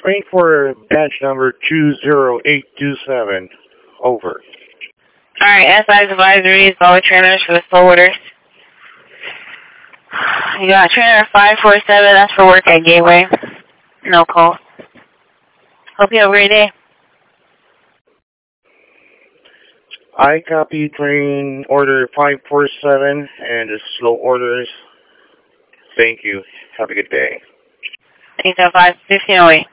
Waiting for batch number 20827. Over. Alright, SI's advisories, all trainers for the slow orders. You got trainer 547, that's for work at Gateway. No call. Hope you have a great day. I copy train order 547 and the slow orders. Thank you. Have a good day. Thanks, 5, 1508.